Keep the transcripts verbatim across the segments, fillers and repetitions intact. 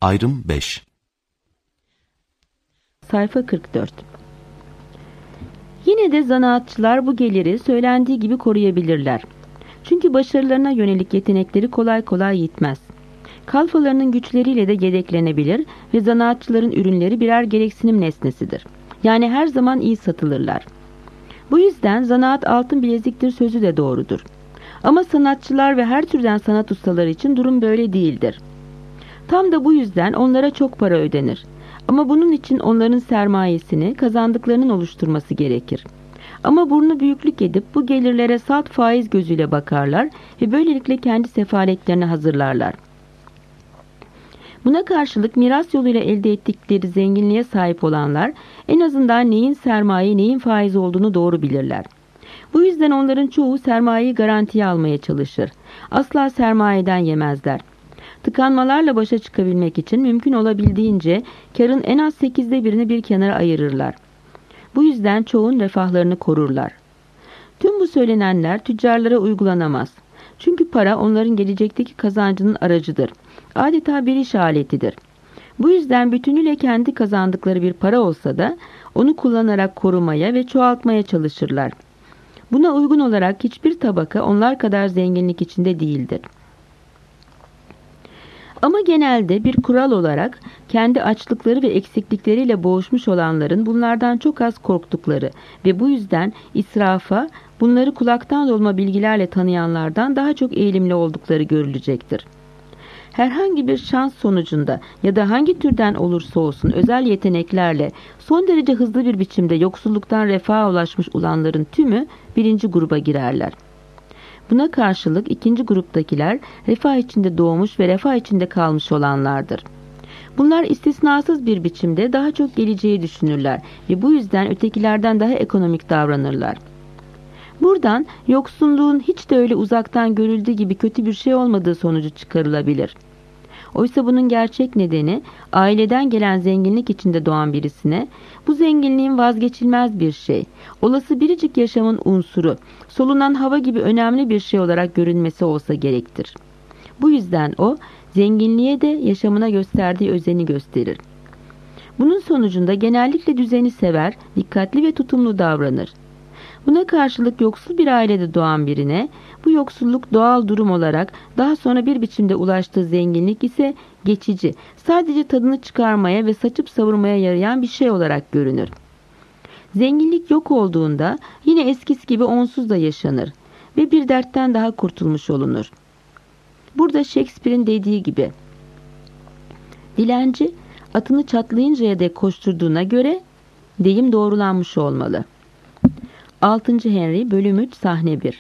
Ayrım beş. Sayfa kırk dört. Yine de zanaatçılar bu geliri söylendiği gibi koruyabilirler. Çünkü başarılarına yönelik yetenekleri kolay kolay yitmez. Kalfalarının güçleriyle de yedeklenebilir ve zanaatçıların ürünleri birer gereksinim nesnesidir. Yani her zaman iyi satılırlar. Bu yüzden zanaat altın bileziktir sözü de doğrudur. Ama sanatçılar ve her türden sanat ustaları için durum böyle değildir. Tam da bu yüzden onlara çok para ödenir. Ama bunun için onların sermayesini kazandıklarının oluşturması gerekir. Ama burnu büyüklük edip bu gelirlere salt faiz gözüyle bakarlar ve böylelikle kendi sefaletlerini hazırlarlar. Buna karşılık miras yoluyla elde ettikleri zenginliğe sahip olanlar en azından neyin sermaye neyin faiz olduğunu doğru bilirler. Bu yüzden onların çoğu sermayeyi garantiye almaya çalışır. Asla sermayeden yemezler. Tıkanmalarla başa çıkabilmek için mümkün olabildiğince karın en az sekizde birini bir kenara ayırırlar. Bu yüzden çoğun refahlarını korurlar. Tüm bu söylenenler tüccarlara uygulanamaz. Çünkü para onların gelecekteki kazancının aracıdır. Adeta bir iş aletidir. Bu yüzden bütünüyle kendi kazandıkları bir para olsa da onu kullanarak korumaya ve çoğaltmaya çalışırlar. Buna uygun olarak hiçbir tabaka onlar kadar zenginlik içinde değildir. Ama genelde bir kural olarak kendi açlıkları ve eksiklikleriyle boğuşmuş olanların bunlardan çok az korktukları ve bu yüzden israfa bunları kulaktan dolma bilgilerle tanıyanlardan daha çok eğilimli oldukları görülecektir. Herhangi bir şans sonucunda ya da hangi türden olursa olsun özel yeteneklerle son derece hızlı bir biçimde yoksulluktan refaha ulaşmış olanların tümü birinci gruba girerler. Buna karşılık ikinci gruptakiler refah içinde doğmuş ve refah içinde kalmış olanlardır. Bunlar istisnasız bir biçimde daha çok geleceği düşünürler ve bu yüzden ötekilerden daha ekonomik davranırlar. Buradan yoksulluğun hiç de öyle uzaktan görüldüğü gibi kötü bir şey olmadığı sonucu çıkarılabilir. Oysa bunun gerçek nedeni aileden gelen zenginlik içinde doğan birisine bu zenginliğin vazgeçilmez bir şey, olası biricik yaşamın unsuru, solunan hava gibi önemli bir şey olarak görünmesi olsa gerektir. Bu yüzden o zenginliğe de yaşamına gösterdiği özeni gösterir. Bunun sonucunda genellikle düzeni sever, dikkatli ve tutumlu davranır. Buna karşılık yoksul bir ailede doğan birine bu yoksulluk doğal durum olarak daha sonra bir biçimde ulaştığı zenginlik ise geçici, sadece tadını çıkarmaya ve saçıp savurmaya yarayan bir şey olarak görünür. Zenginlik yok olduğunda yine eskisi gibi onsuz da yaşanır ve bir dertten daha kurtulmuş olunur. Burada Shakespeare'in dediği gibi, dilenci atını çatlayıncaya dek koşturduğuna göre deyim doğrulanmış olmalı. altıncı. Henry bölüm üç sahne bir.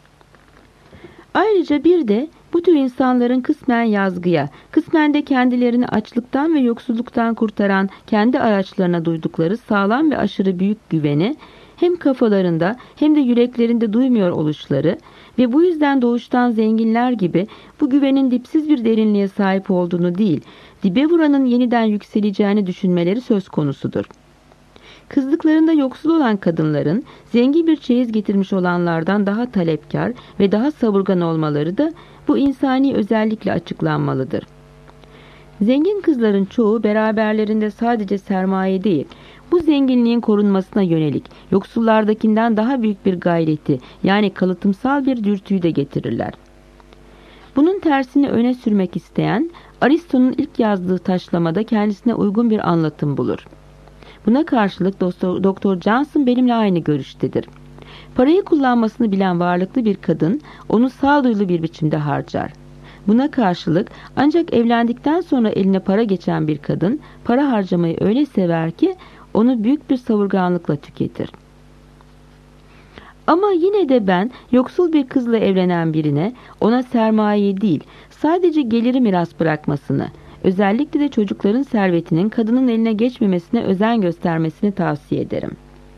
Ayrıca bir de bu tür insanların kısmen yazgıya, kısmen de kendilerini açlıktan ve yoksulluktan kurtaran kendi araçlarına duydukları sağlam ve aşırı büyük güveni hem kafalarında hem de yüreklerinde duymuyor oluşları ve bu yüzden doğuştan zenginler gibi bu güvenin dipsiz bir derinliğe sahip olduğunu değil, dibe vuranın yeniden yükseleceğini düşünmeleri söz konusudur. Kızlıklarında yoksul olan kadınların zengin bir çeyiz getirmiş olanlardan daha talepkar ve daha savurgan olmaları da bu insani özellikle açıklanmalıdır. Zengin kızların çoğu beraberlerinde sadece sermaye değil, bu zenginliğin korunmasına yönelik yoksullardakinden daha büyük bir gayreti yani kalıtımsal bir dürtüyü de getirirler. Bunun tersini öne sürmek isteyen Aristo'nun ilk yazdığı taşlamada kendisine uygun bir anlatım bulur. Buna karşılık Doktor Johnson benimle aynı görüştedir. Parayı kullanmasını bilen varlıklı bir kadın onu sağduyulu bir biçimde harcar. Buna karşılık ancak evlendikten sonra eline para geçen bir kadın para harcamayı öyle sever ki onu büyük bir savurganlıkla tüketir. Ama yine de ben yoksul bir kızla evlenen birine ona sermaye değil sadece geliri miras bırakmasını, özellikle de çocukların servetinin kadının eline geçmemesine özen göstermesini tavsiye ederim.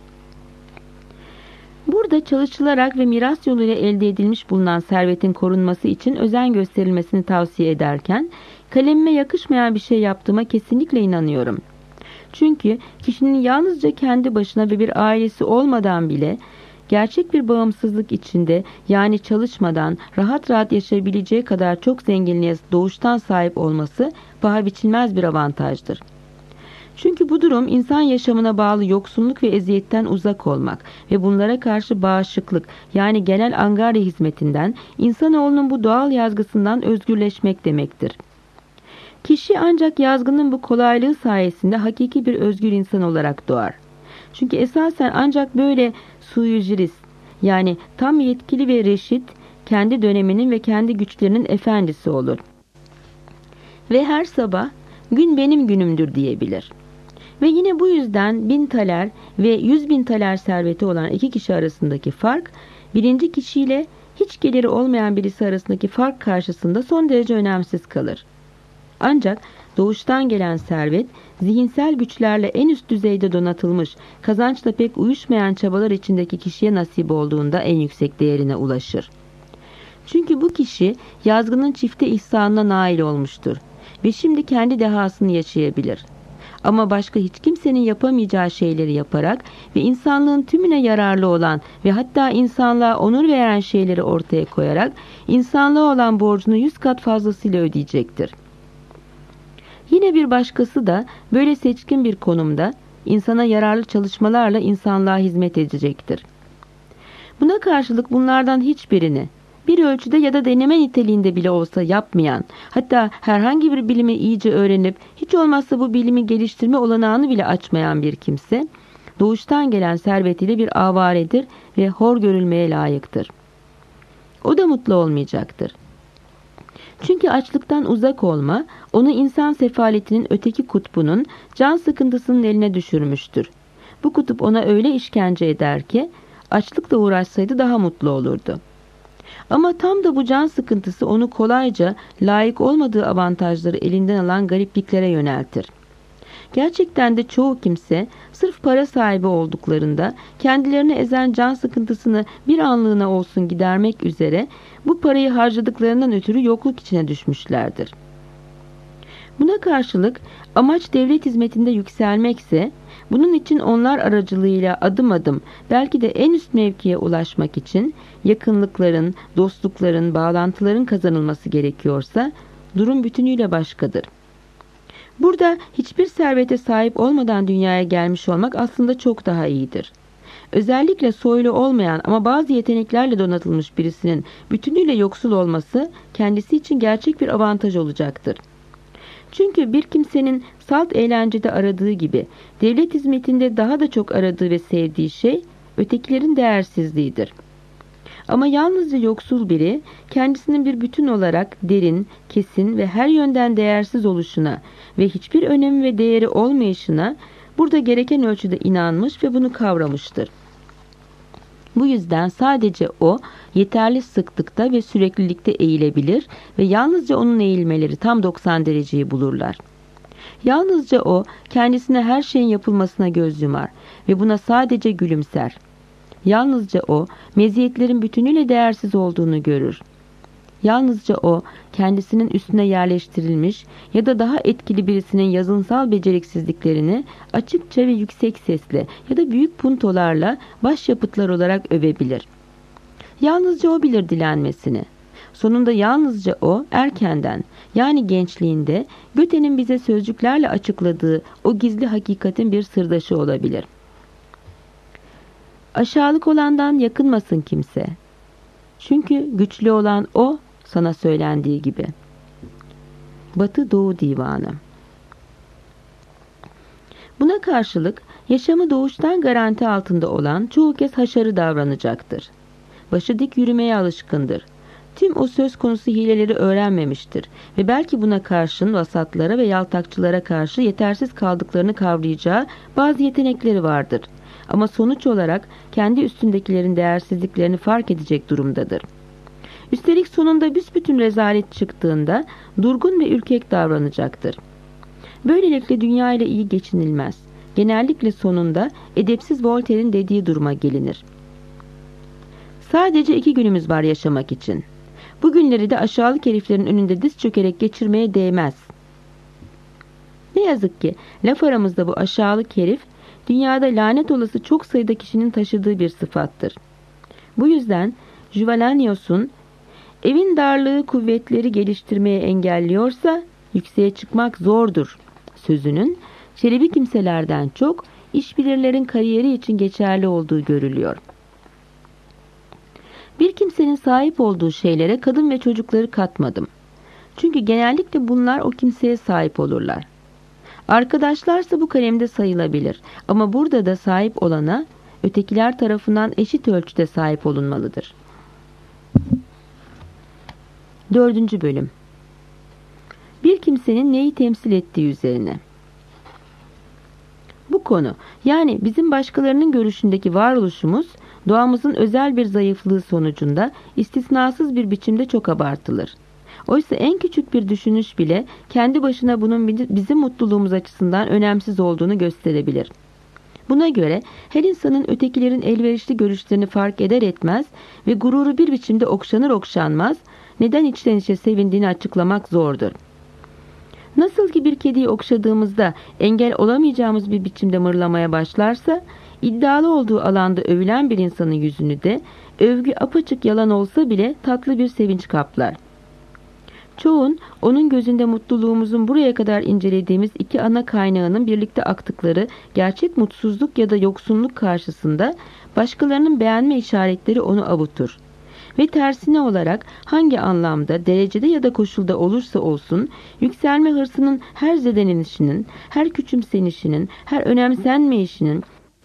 Burada çalışılarak ve miras yoluyla elde edilmiş bulunan servetin korunması için özen gösterilmesini tavsiye ederken, kalemime yakışmayan bir şey yaptığıma kesinlikle inanıyorum. Çünkü kişinin yalnızca kendi başına ve bir ailesi olmadan bile gerçek bir bağımsızlık içinde, yani çalışmadan rahat rahat yaşayabileceği kadar çok zenginliğe doğuştan sahip olması paha biçilmez bir avantajdır. Çünkü bu durum insan yaşamına bağlı yoksunluk ve eziyetten uzak olmak ve bunlara karşı bağışıklık, yani genel angarya hizmetinden, insanoğlunun bu doğal yazgısından özgürleşmek demektir. Kişi ancak yazgının bu kolaylığı sayesinde hakiki bir özgür insan olarak doğar. Çünkü esasen ancak böyle sui juris, yani tam yetkili ve reşit, kendi döneminin ve kendi güçlerinin efendisi olur. Ve her sabah gün benim günümdür diyebilir. Ve yine bu yüzden bin taler ve yüz bin taler serveti olan iki kişi arasındaki fark, birinci kişiyle hiç geliri olmayan birisi arasındaki fark karşısında son derece önemsiz kalır. Ancak doğuştan gelen servet, zihinsel güçlerle en üst düzeyde donatılmış, kazançla pek uyuşmayan çabalar içindeki kişiye nasip olduğunda en yüksek değerine ulaşır. Çünkü bu kişi yazgının çifte ihsanına nail olmuştur ve şimdi kendi dehasını yaşayabilir. Ama başka hiç kimsenin yapamayacağı şeyleri yaparak ve insanlığın tümüne yararlı olan ve hatta insanlığa onur veren şeyleri ortaya koyarak insanlığa olan borcunu yüz kat fazlasıyla ödeyecektir. Yine bir başkası da böyle seçkin bir konumda insana yararlı çalışmalarla insanlığa hizmet edecektir. Buna karşılık bunlardan hiçbirini bir ölçüde ya da deneme niteliğinde bile olsa yapmayan, hatta herhangi bir bilimi iyice öğrenip hiç olmazsa bu bilimi geliştirme olanağını bile açmayan bir kimse, doğuştan gelen servetiyle bir avaredir ve hor görülmeye layıktır. O da mutlu olmayacaktır. Çünkü açlıktan uzak olma, onu insan sefaletinin öteki kutbunun can sıkıntısının eline düşürmüştür. Bu kutup ona öyle işkence eder ki, açlıkla uğraşsaydı daha mutlu olurdu. Ama tam da bu can sıkıntısı onu kolayca layık olmadığı avantajları elinden alan garipliklere yöneltir. Gerçekten de çoğu kimse sırf para sahibi olduklarında kendilerini ezen can sıkıntısını bir anlığına olsun gidermek üzere bu parayı harcadıklarından ötürü yokluk içine düşmüşlerdir. Buna karşılık amaç devlet hizmetinde yükselmekse, bunun için onlar aracılığıyla adım adım belki de en üst mevkiye ulaşmak için yakınlıkların, dostlukların, bağlantıların kazanılması gerekiyorsa durum bütünüyle başkadır. Burada hiçbir servete sahip olmadan dünyaya gelmiş olmak aslında çok daha iyidir. Özellikle soylu olmayan ama bazı yeteneklerle donatılmış birisinin bütünüyle yoksul olması kendisi için gerçek bir avantaj olacaktır. Çünkü bir kimsenin salt eğlencede aradığı gibi devlet hizmetinde daha da çok aradığı ve sevdiği şey ötekilerin değersizliğidir. Ama yalnızca yoksul biri kendisinin bir bütün olarak derin, kesin ve her yönden değersiz oluşuna ve hiçbir önemi ve değeri olmayışına burada gereken ölçüde inanmış ve bunu kavramıştır. Bu yüzden sadece o yeterli sıklıkta ve süreklilikte eğilebilir ve yalnızca onun eğilmeleri tam doksan dereceyi bulurlar. Yalnızca o kendisine her şeyin yapılmasına göz yumar ve buna sadece gülümser. Yalnızca o meziyetlerin bütünüyle değersiz olduğunu görür. Yalnızca o kendisinin üstüne yerleştirilmiş ya da daha etkili birisinin yazınsal beceriksizliklerini açıkça ve yüksek sesle ya da büyük puntolarla başyapıtlar olarak övebilir. Yalnızca o bilir dilenmesini. Sonunda yalnızca o erkenden, yani gençliğinde Göte'nin bize sözcüklerle açıkladığı o gizli hakikatin bir sırdaşı olabilir. Aşağılık olandan yakınmasın kimse. Çünkü güçlü olan o, sana söylendiği gibi. Batı Doğu Divanı. Buna karşılık yaşamı doğuştan garanti altında olan çoğu kez haşarı davranacaktır. Başı dik yürümeye alışkındır. Tüm o söz konusu hileleri öğrenmemiştir ve belki buna karşın vasatlara ve yaltakçılara karşı yetersiz kaldıklarını kavrayacağı bazı yetenekleri vardır. Ama sonuç olarak kendi üstündekilerin değersizliklerini fark edecek durumdadır. Üstelik sonunda büsbütün rezalet çıktığında durgun ve ürkek davranacaktır. Böylelikle dünya ile iyi geçinilmez. Genellikle sonunda edepsiz Voltaire'in dediği duruma gelinir. Sadece iki günümüz var yaşamak için. Bu günleri de aşağılık heriflerin önünde diz çökerek geçirmeye değmez. Ne yazık ki laf aramızda bu aşağılık herif, dünyada lanet olası çok sayıda kişinin taşıdığı bir sıfattır. Bu yüzden Juvalanios'un evin darlığı kuvvetleri geliştirmeye engelliyorsa yükseğe çıkmak zordur sözünün çelebi kimselerden çok işbilirlerin kariyeri için geçerli olduğu görülüyor. Bir kimsenin sahip olduğu şeylere kadın ve çocukları katmadım. Çünkü genellikle bunlar o kimseye sahip olurlar. Arkadaşlarsa bu kalemde sayılabilir ama burada da sahip olana ötekiler tarafından eşit ölçüde sahip olunmalıdır. Dördüncü bölüm. Bir kimsenin neyi temsil ettiği üzerine. Bu konu, yani bizim başkalarının görüşündeki varoluşumuz, doğamızın özel bir zayıflığı sonucunda istisnasız bir biçimde çok abartılır. Oysa en küçük bir düşünüş bile kendi başına bunun bizim mutluluğumuz açısından önemsiz olduğunu gösterebilir. Buna göre her insanın ötekilerin elverişli görüşlerini fark eder etmez ve gururu bir biçimde okşanır okşanmaz, neden içten içe sevindiğini açıklamak zordur. Nasıl ki bir kediyi okşadığımızda engel olamayacağımız bir biçimde mırlamaya başlarsa, iddialı olduğu alanda övülen bir insanın yüzünü de övgü apaçık yalan olsa bile tatlı bir sevinç kaplar. Çoğun, onun gözünde mutluluğumuzun buraya kadar incelediğimiz iki ana kaynağının birlikte aktıkları gerçek mutsuzluk ya da yoksunluk karşısında başkalarının beğenme işaretleri onu avutur. Ve tersine olarak hangi anlamda, derecede ya da koşulda olursa olsun, yükselme hırsının her zedelenişinin, her küçümsenişinin, her önemsenmeyişinin,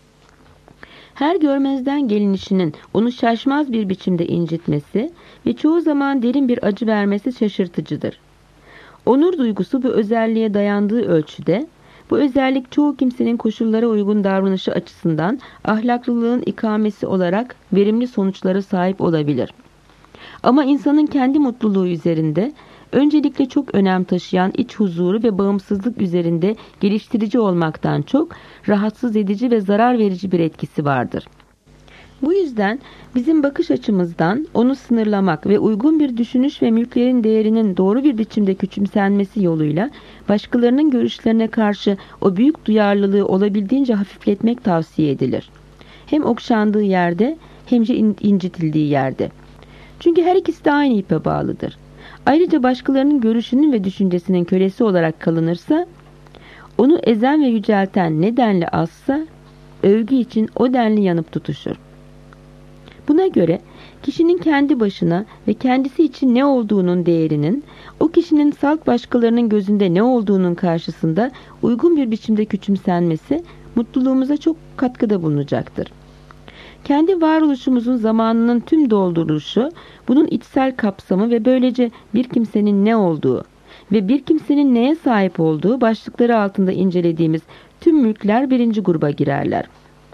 her görmezden gelinişinin onu şaşmaz bir biçimde incitmesi ve çoğu zaman derin bir acı vermesi şaşırtıcıdır. Onur duygusu bu özelliğe dayandığı ölçüde, bu özellik çoğu kimsenin koşullara uygun davranışı açısından ahlaklılığın ikamesi olarak verimli sonuçlara sahip olabilir. Ama insanın kendi mutluluğu üzerinde, öncelikle çok önem taşıyan iç huzuru ve bağımsızlık üzerinde geliştirici olmaktan çok rahatsız edici ve zarar verici bir etkisi vardır. Bu yüzden bizim bakış açımızdan onu sınırlamak ve uygun bir düşünüş ve mülklerin değerinin doğru bir biçimde küçümsenmesi yoluyla başkalarının görüşlerine karşı o büyük duyarlılığı olabildiğince hafifletmek tavsiye edilir. Hem okşandığı yerde hem de incitildiği yerde. Çünkü her ikisi de aynı ipe bağlıdır. Ayrıca başkalarının görüşünün ve düşüncesinin kölesi olarak kalınırsa, onu ezen ve yücelten ne denli azsa, övgü için o denli yanıp tutuşur. Buna göre kişinin kendi başına ve kendisi için ne olduğunun değerinin, o kişinin salt başkalarının gözünde ne olduğunun karşısında uygun bir biçimde küçümsenmesi, mutluluğumuza çok katkıda bulunacaktır. Kendi varoluşumuzun zamanının tüm dolduruluşu, bunun içsel kapsamı ve böylece bir kimsenin ne olduğu ve bir kimsenin neye sahip olduğu başlıkları altında incelediğimiz tüm mülkler birinci gruba girerler.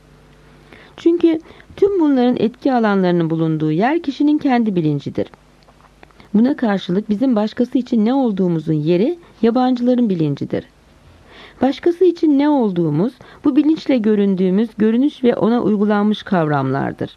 Çünkü tüm bunların etki alanlarının bulunduğu yer kişinin kendi bilincidir. Buna karşılık bizim başkası için ne olduğumuzun yeri yabancıların bilincidir. Başkası için ne olduğumuz, bu bilinçle göründüğümüz görünüş ve ona uygulanmış kavramlardır.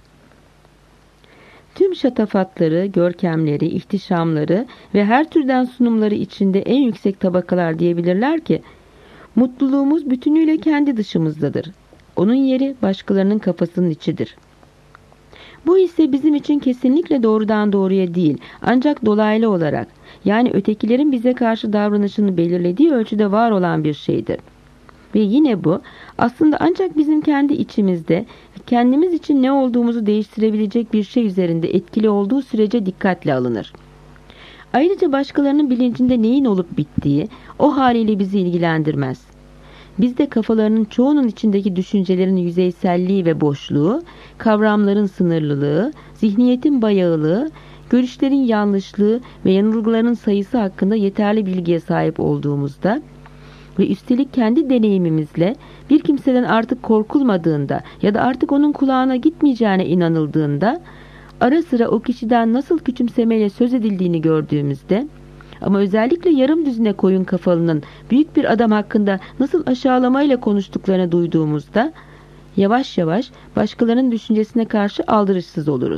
Tüm şatafatları, görkemleri, ihtişamları ve her türden sunumları içinde en yüksek tabakalar diyebilirler ki, mutluluğumuz bütünüyle kendi dışımızdadır. Onun yeri başkalarının kafasının içidir. Bu ise bizim için kesinlikle doğrudan doğruya değil, ancak dolaylı olarak, yani ötekilerin bize karşı davranışını belirlediği ölçüde var olan bir şeydir. Ve yine bu, aslında ancak bizim kendi içimizde, kendimiz için ne olduğumuzu değiştirebilecek bir şey üzerinde etkili olduğu sürece dikkatle alınır. Ayrıca başkalarının bilincinde neyin olup bittiği, o haliyle bizi ilgilendirmez. Bizde kafalarının çoğunun içindeki düşüncelerin yüzeyselliği ve boşluğu, kavramların sınırlılığı, zihniyetin bayağılığı, görüşlerin yanlışlığı ve yanılgıların sayısı hakkında yeterli bilgiye sahip olduğumuzda ve üstelik kendi deneyimimizle bir kimseden artık korkulmadığında ya da artık onun kulağına gitmeyeceğine inanıldığında, ara sıra o kişiden nasıl küçümsemeyle söz edildiğini gördüğümüzde, ama özellikle yarım düzine koyun kafalının büyük bir adam hakkında nasıl aşağılamayla konuştuklarını duyduğumuzda, yavaş yavaş başkalarının düşüncesine karşı aldırışsız oluruz.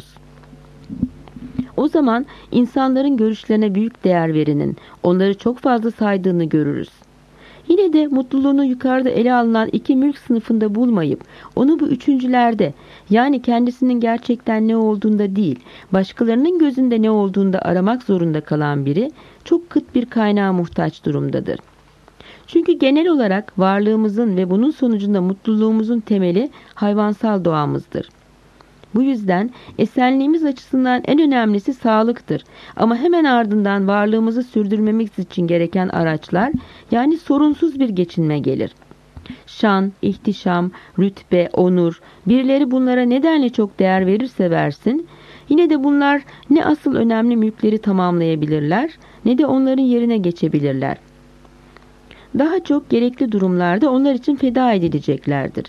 O zaman insanların görüşlerine büyük değer verenin, onları çok fazla saydığını görürüz. Yine de mutluluğunu yukarıda ele alınan iki mülk sınıfında bulmayıp onu bu üçüncülerde, yani kendisinin gerçekten ne olduğunda değil, başkalarının gözünde ne olduğunda aramak zorunda kalan biri çok kıt bir kaynağa muhtaç durumdadır. Çünkü genel olarak varlığımızın ve bunun sonucunda mutluluğumuzun temeli hayvansal doğamızdır. Bu yüzden esenliğimiz açısından en önemlisi sağlıktır. Ama hemen ardından varlığımızı sürdürmemiz için gereken araçlar, yani sorunsuz bir geçinme gelir. Şan, ihtişam, rütbe, onur, birileri bunlara nedenle çok değer verirse versin, yine de bunlar ne asıl önemli mülkleri tamamlayabilirler, ne de onların yerine geçebilirler. Daha çok gerekli durumlarda onlar için feda edileceklerdir.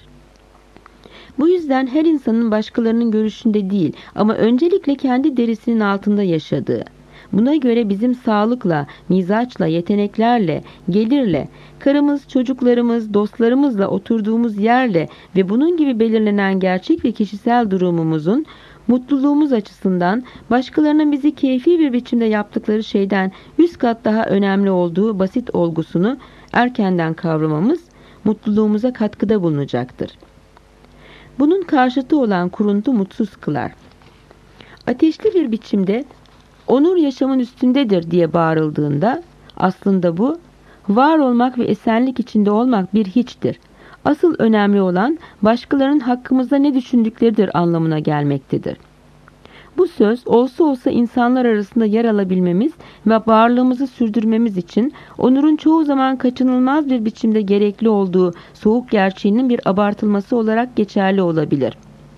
Bu yüzden her insanın başkalarının görüşünde değil ama öncelikle kendi derisinin altında yaşadığı, buna göre bizim sağlıkla, mizaçla, yeteneklerle, gelirle, karımız, çocuklarımız, dostlarımızla oturduğumuz yerle ve bunun gibi belirlenen gerçek ve kişisel durumumuzun mutluluğumuz açısından başkalarının bizi keyfi bir biçimde yaptıkları şeyden yüz kat daha önemli olduğu basit olgusunu erkenden kavramamız mutluluğumuza katkıda bulunacaktır. Bunun karşıtı olan kuruntu mutsuz kılar. Ateşli bir biçimde onur yaşamın üstündedir diye bağırıldığında aslında bu var olmak ve esenlik içinde olmak bir hiçtir. Asıl önemli olan başkalarının hakkımızda ne düşündükleridir anlamına gelmektedir. Bu söz olsa olsa insanlar arasında yer alabilmemiz ve varlığımızı sürdürmemiz için onurun çoğu zaman kaçınılmaz bir biçimde gerekli olduğu soğuk gerçeğinin bir abartılması olarak geçerli olabilir.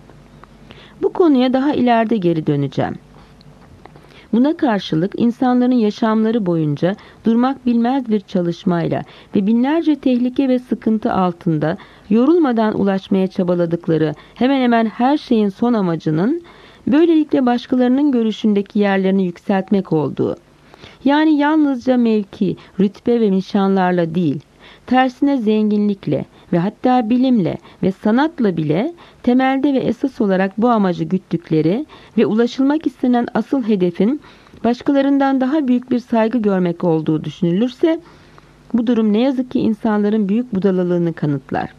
Bu konuya daha ileride geri döneceğim. Buna karşılık insanların yaşamları boyunca durmak bilmez bir çalışmayla ve binlerce tehlike ve sıkıntı altında yorulmadan ulaşmaya çabaladıkları hemen hemen her şeyin son amacının böylelikle başkalarının görüşündeki yerlerini yükseltmek olduğu, yani yalnızca mevki, rütbe ve nişanlarla değil, tersine zenginlikle ve hatta bilimle ve sanatla bile temelde ve esas olarak bu amacı güttükleri ve ulaşılmak istenen asıl hedefin başkalarından daha büyük bir saygı görmek olduğu düşünülürse, bu durum ne yazık ki insanların büyük budalalığını kanıtlar.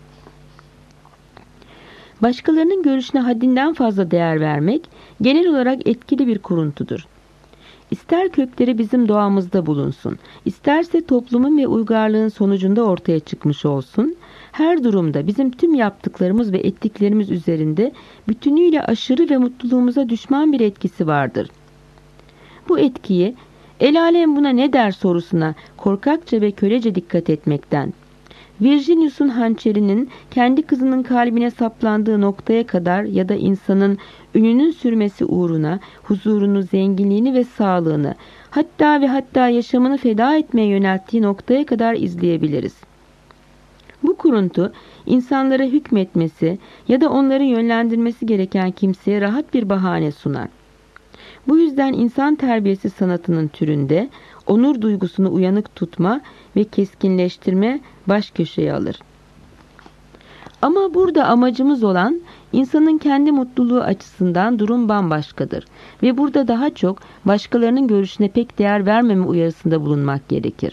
Başkalarının görüşüne haddinden fazla değer vermek genel olarak etkili bir kuruntudur. İster kökleri bizim doğamızda bulunsun, isterse toplumun ve uygarlığın sonucunda ortaya çıkmış olsun, her durumda bizim tüm yaptıklarımız ve ettiklerimiz üzerinde bütünüyle aşırı ve mutluluğumuza düşman bir etkisi vardır. Bu etkiyi el alem buna ne der sorusuna korkakça ve kölece dikkat etmekten, Virginius'un hançerinin kendi kızının kalbine saplandığı noktaya kadar ya da insanın ününün sürmesi uğruna huzurunu, zenginliğini ve sağlığını, hatta ve hatta yaşamını feda etmeye yönelttiği noktaya kadar izleyebiliriz. Bu kuruntu, insanlara hükmetmesi ya da onları yönlendirmesi gereken kimseye rahat bir bahane sunar. Bu yüzden insan terbiyesi sanatının türünde onur duygusunu uyanık tutma ve keskinleştirme baş köşeye alır. Ama burada amacımız olan insanın kendi mutluluğu açısından durum bambaşkadır ve burada daha çok başkalarının görüşüne pek değer vermeme uyarısında bulunmak gerekir.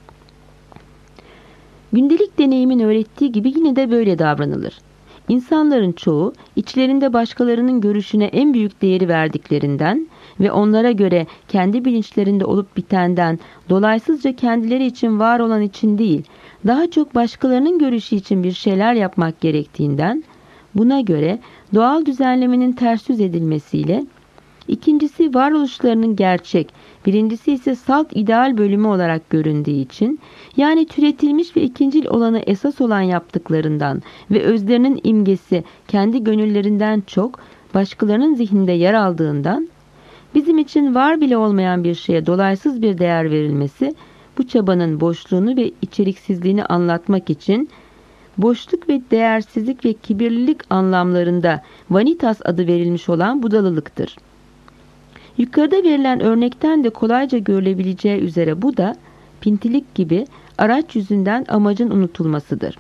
Gündelik deneyimin öğrettiği gibi yine de böyle davranılır. İnsanların çoğu içlerinde başkalarının görüşüne en büyük değeri verdiklerinden ve onlara göre kendi bilinçlerinde olup bitenden dolaysızca kendileri için var olan için değil, daha çok başkalarının görüşü için bir şeyler yapmak gerektiğinden, buna göre doğal düzenlemenin ters yüz edilmesiyle, ikincisi varoluşlarının gerçek, birincisi ise salt ideal bölümü olarak göründüğü için, yani türetilmiş ve ikincil olanı esas olan yaptıklarından ve özlerinin imgesi kendi gönüllerinden çok başkalarının zihninde yer aldığından, bizim için var bile olmayan bir şeye dolaysız bir değer verilmesi, bu çabanın boşluğunu ve içeriksizliğini anlatmak için boşluk ve değersizlik ve kibirlilik anlamlarında vanitas adı verilmiş olan budalılıktır. Yukarıda verilen örnekten de kolayca görülebileceği üzere bu da pintilik gibi araç yüzünden amacın unutulmasıdır.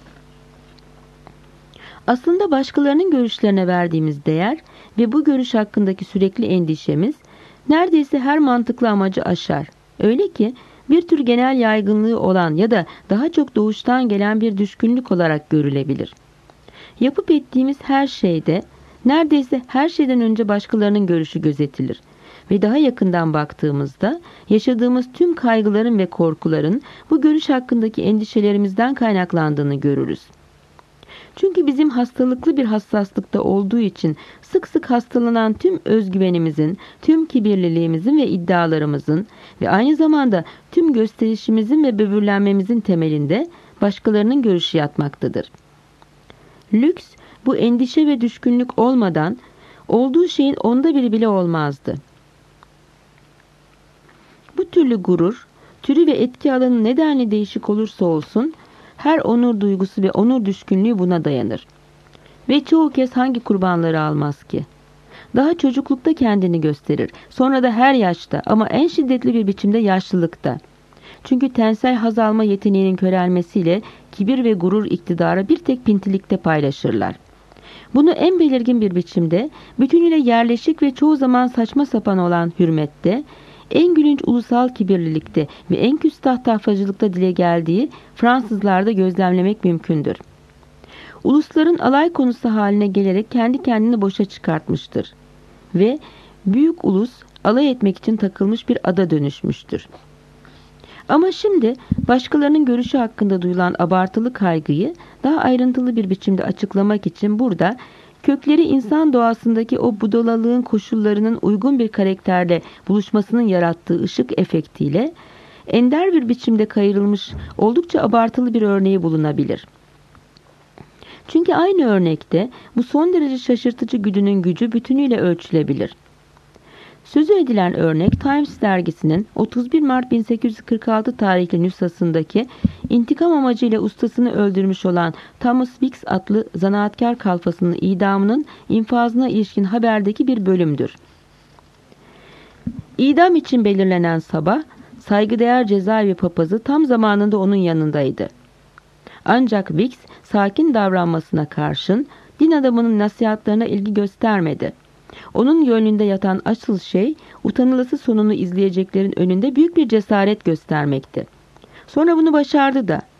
Aslında başkalarının görüşlerine verdiğimiz değer ve bu görüş hakkındaki sürekli endişemiz neredeyse her mantıklı amacı aşar. Öyle ki bir tür genel yaygınlığı olan ya da daha çok doğuştan gelen bir düşkünlük olarak görülebilir. Yapıp ettiğimiz her şeyde, neredeyse her şeyden önce başkalarının görüşü gözetilir. Ve daha yakından baktığımızda yaşadığımız tüm kaygıların ve korkuların bu görüş hakkındaki endişelerimizden kaynaklandığını görürüz. Çünkü bizim hastalıklı bir hassaslıkta olduğu için sık sık hastalanan tüm özgüvenimizin, tüm kibirliliğimizin ve iddialarımızın ve aynı zamanda tüm gösterişimizin ve böbürlenmemizin temelinde başkalarının görüşü yatmaktadır. Lüks, bu endişe ve düşkünlük olmadan olduğu şeyin onda biri bile olmazdı. Bu türlü gurur, türü ve etki alanı ne denli değişik olursa olsun, her onur duygusu ve onur düşkünlüğü buna dayanır. Ve çoğu kez hangi kurbanları almaz ki? Daha çocuklukta kendini gösterir, sonra da her yaşta ama en şiddetli bir biçimde yaşlılıkta. Çünkü tensel haz alma yeteneğinin körelmesiyle kibir ve gurur iktidarı bir tek pintilikte paylaşırlar. Bunu en belirgin bir biçimde, bütünüyle yerleşik ve çoğu zaman saçma sapan olan hürmette, en gülünç ulusal kibirlilikte ve en küstah tafracılıkta dile geldiği Fransızlarda gözlemlemek mümkündür. Ulusların alay konusu haline gelerek kendi kendini boşa çıkartmıştır. Ve büyük ulus alay etmek için takılmış bir ada dönüşmüştür. Ama şimdi başkalarının görüşü hakkında duyulan abartılı kaygıyı daha ayrıntılı bir biçimde açıklamak için burada kökleri insan doğasındaki o budalalığın koşullarının uygun bir karakterle buluşmasının yarattığı ışık efektiyle ender bir biçimde kayırılmış oldukça abartılı bir örneği bulunabilir. Çünkü aynı örnekte bu son derece şaşırtıcı güdünün gücü bütünüyle ölçülebilir. Sözü edilen örnek Times dergisinin otuz bir Mart bin sekiz yüz kırk altı tarihli nüshasındaki intikam amacıyla ustasını öldürmüş olan Thomas Weeks adlı zanaatkar kalfasının idamının infazına ilişkin haberdeki bir bölümdür. İdam için belirlenen sabah, saygıdeğer cezaevi papazı tam zamanında onun yanındaydı. Ancak Weeks sakin davranmasına karşın din adamının nasihatlerine ilgi göstermedi. Onun gönlünde yatan asıl şey utanılası sonunu izleyeceklerin önünde büyük bir cesaret göstermekti. Sonra bunu başardı da.